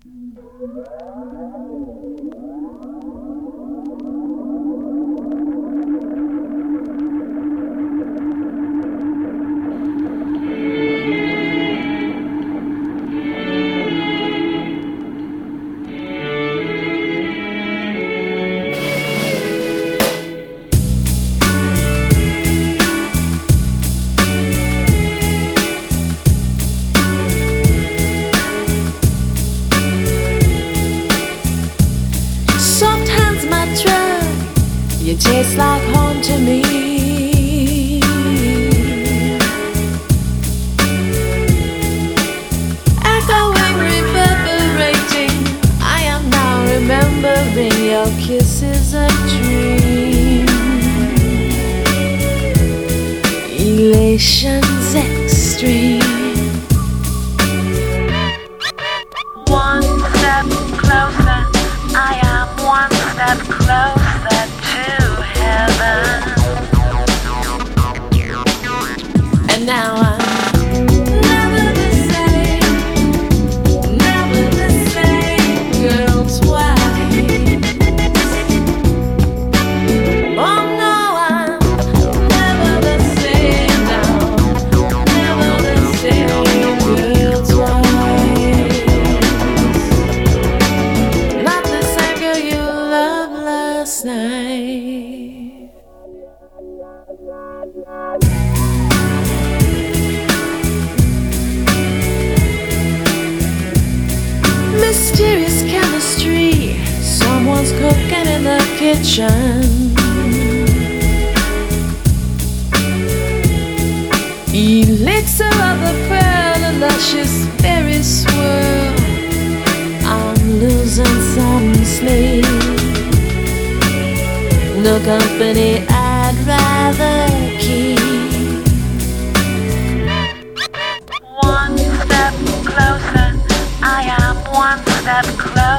Soft hands, my drug, you taste like home to me. Echoing, reverberating, I am now remembering your kisses a dream. Elations extreme. One step closer, I am one step closer to heaven. And now I'm never the same, never the same girl twice. Oh no, I'm never the same now, never the same girl twice. Not the same girl you loved last night. Mysterious chemistry, someone's cooking in the kitchen. Elixir of the pearl, a luscious berry swirl. I'm losing some sleep. No company I'd rather keep. One step closer, I am one step closer